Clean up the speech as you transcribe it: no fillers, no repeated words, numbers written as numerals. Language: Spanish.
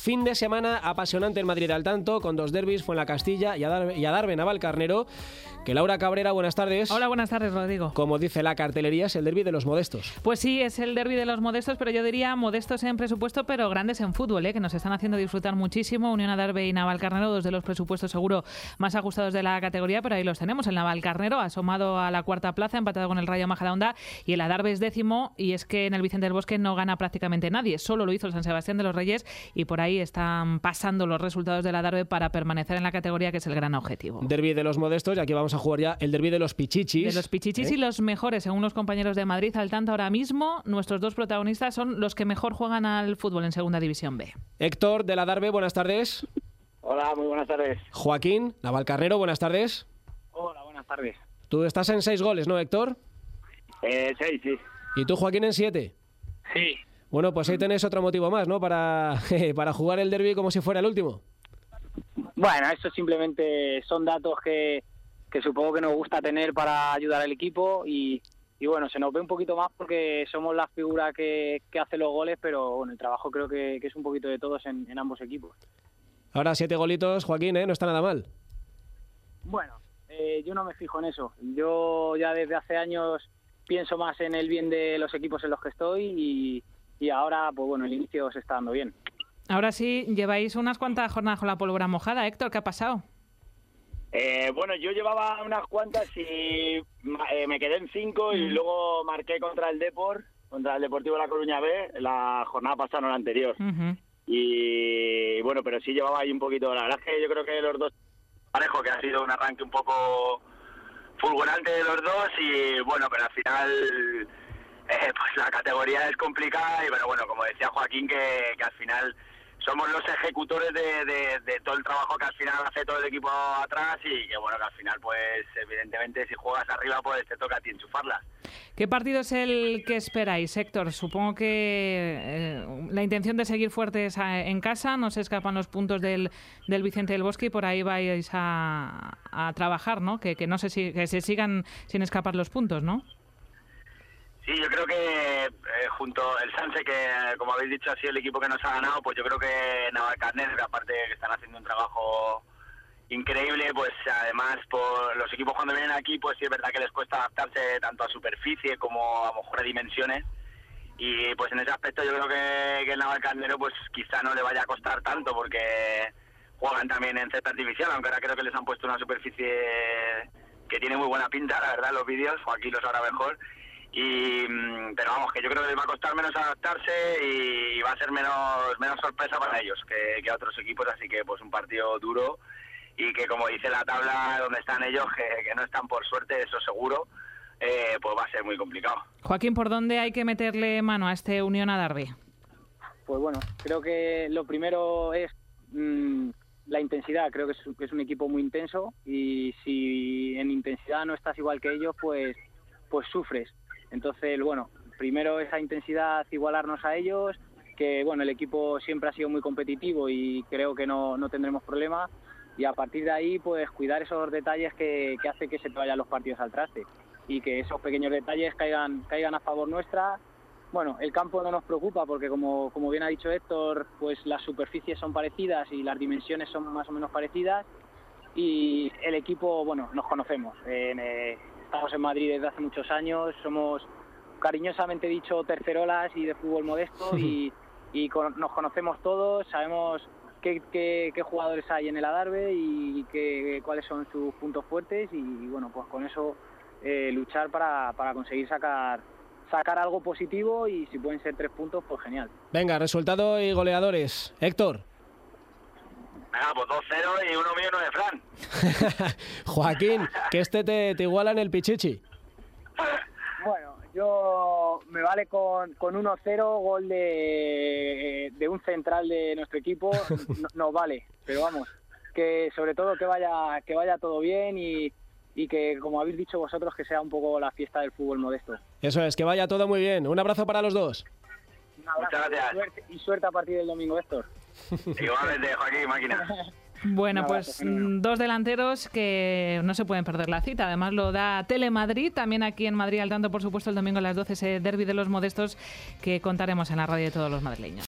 Fin de semana apasionante en Madrid al tanto, con 2 derbis, Fuenlacastilla y Adarve Navalcarnero. Que Laura Cabrera, buenas tardes. Hola, buenas tardes, Rodrigo. Como dice la cartelería, es el derbi de los modestos. Pues sí, es el derbi de los modestos, pero yo diría modestos en presupuesto, pero grandes en fútbol, que nos están haciendo disfrutar muchísimo. Unión Adarve y Navalcarnero, 2 de los presupuestos seguro más ajustados de la categoría, pero ahí los tenemos. El Navalcarnero asomado a la 4ª plaza, empatado con el Rayo Majadahonda, y el Adarve es 10º, y es que en el Vicente del Bosque no gana prácticamente nadie, solo lo hizo el San Sebastián de los Reyes, y por ahí están pasando los resultados del Adarve para permanecer en la categoría, que es el gran objetivo. Derbi de los modestos, y aquí vamos a jugar ya el derbi de los pichichis. De los pichichis y los mejores, según los compañeros de Madrid al tanto ahora mismo. Nuestros 2 protagonistas son los que mejor juegan al fútbol en Segunda División B. Héctor, de la Adarve, buenas tardes. Hola, muy buenas tardes. Joaquín, Navalcarnero, buenas tardes. Hola, buenas tardes. Tú estás en 6 goles, ¿no, Héctor? 6, sí. ¿Y tú, Joaquín, en 7? Sí. Bueno, pues ahí tenés otro motivo más, ¿no? Para jugar el derbi como si fuera el último. Bueno, eso simplemente son datos que supongo que nos gusta tener para ayudar al equipo y bueno, se nos ve un poquito más porque somos la figura que hace los goles, pero bueno, el trabajo creo que es un poquito de todos en ambos equipos. Ahora 7 golitos, Joaquín, no está nada mal. Bueno, yo no me fijo en eso. Yo ya desde hace años pienso más en el bien de los equipos en los que estoy y ahora, pues bueno, el inicio se está dando bien. Ahora sí, lleváis unas cuantas jornadas con la pólvora mojada. Héctor, ¿qué ha pasado? Bueno, yo llevaba unas cuantas y me quedé en 5 y luego marqué contra el Deportivo de La Coruña B, la jornada pasada, no la anterior. Y bueno, pero sí llevaba ahí un poquito. La verdad es que yo creo que los dos parejo, que ha sido un arranque un poco fulgurante de los dos y bueno, pero al final pues la categoría es complicada y pero bueno, como decía Joaquín, que al final somos los ejecutores de todo el trabajo que al final hace todo el equipo atrás y que bueno, que al final pues evidentemente si juegas arriba pues te toca a ti enchufarlas. ¿Qué partido es el que esperáis, Héctor? Supongo que la intención de seguir fuertes en casa, no se escapan los puntos del Vicente del Bosque y por ahí vais a trabajar, ¿no? Que se sigan sin escapar los puntos, ¿no? Sí, yo creo que junto el Sanse, que como habéis dicho ha sido el equipo que nos ha ganado, pues yo creo que Navalcarnero, que aparte que están haciendo un trabajo increíble, pues además por los equipos cuando vienen aquí, pues sí es verdad que les cuesta adaptarse tanto a superficie como a lo mejor a dimensiones y pues en ese aspecto yo creo que el Navalcarnero pues quizá no le vaya a costar tanto porque juegan también en césped artificial, aunque ahora creo que les han puesto una superficie que tiene muy buena pinta, la verdad, en los vídeos, o aquí lo sabrá mejor. Pero vamos, que yo creo que les va a costar menos adaptarse y va a ser menos sorpresa para ellos que a otros equipos, así que pues un partido duro y que como dice la tabla donde están ellos, que no están por suerte, eso seguro, pues va a ser muy complicado. Joaquín, ¿por dónde hay que meterle mano a este Unión Adarve? Pues bueno, creo que lo primero es la intensidad. Creo que es un equipo muy intenso y si en intensidad no estás igual que ellos, pues sufres. Entonces, bueno, primero esa intensidad, igualarnos a ellos, que bueno, el equipo siempre ha sido muy competitivo y creo que no tendremos problema. Y a partir de ahí, pues cuidar esos detalles que hace que se te vayan los partidos al traste y que esos pequeños detalles caigan a favor nuestra. Bueno, el campo no nos preocupa porque como bien ha dicho Héctor, pues las superficies son parecidas y las dimensiones son más o menos parecidas y el equipo, bueno, nos conocemos. Estamos en Madrid desde hace muchos años, somos cariñosamente dicho tercerolas y de fútbol modesto y nos conocemos todos, sabemos qué jugadores hay en el Adarve y cuáles son sus puntos fuertes y bueno, pues con eso luchar para conseguir sacar algo positivo y si pueden ser 3 puntos, pues genial. Venga, resultado y goleadores. Héctor. Venga, pues 2-0 y uno mío, no de Fran. Joaquín, que te iguala en el pichichi. Bueno, yo me vale con 1-0, gol de un central de nuestro equipo, nos vale, pero vamos, que sobre todo que vaya todo bien y que, como habéis dicho vosotros, que sea un poco la fiesta del fútbol modesto. Eso es, que vaya todo muy bien. Un abrazo para los dos. Un abrazo. Muchas gracias. Y suerte a partir del domingo, Héctor. Igualmente, Joaquín, máquina. Bueno, pues 2 delanteros que no se pueden perder la cita. Además lo da Telemadrid, también aquí en Madrid al tanto, por supuesto, el domingo a las 12, ese derbi de los modestos que contaremos en la radio de todos los madrileños.